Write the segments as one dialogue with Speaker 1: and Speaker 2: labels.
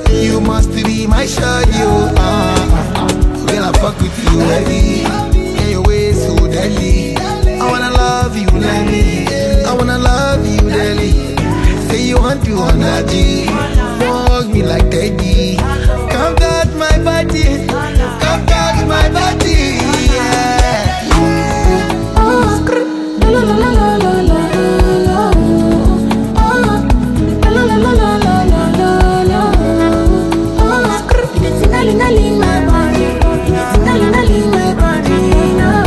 Speaker 1: You must be my shawty, girl, I fuck with you heavy, and your way so deadly. I wanna love you, let me. I wanna love you, daily. Say you want to honor G, hug me like daddy. Come touch my body, come touch my body, yeah.
Speaker 2: La la la la la la la. La la la la la la la. It's tingling my body. It's tingling my body now.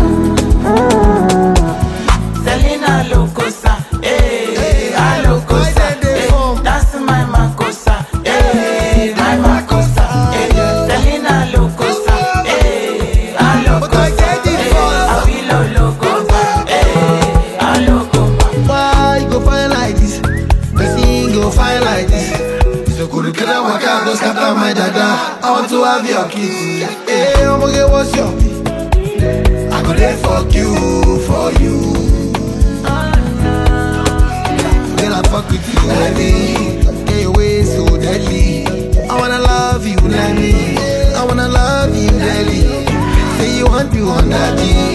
Speaker 3: Selena Locosa, eh, Alocosa, eh, that's my Macosa, eh, my Macosa, eh, Selena Locosa, eh, Alocosa, eh, Awilo Locosa, eh, Alocosa.
Speaker 1: Why you go fight like this? The thing go fight like this. So good to waka, go scatter my dada. I want to have your kids. Hey, I'm gonna get what's your I go there fuck you, for you. Girl, I fuck with you heavy, and your way so deadly. I wanna love you, let me. I wanna love you, daily. Say you want to on that G.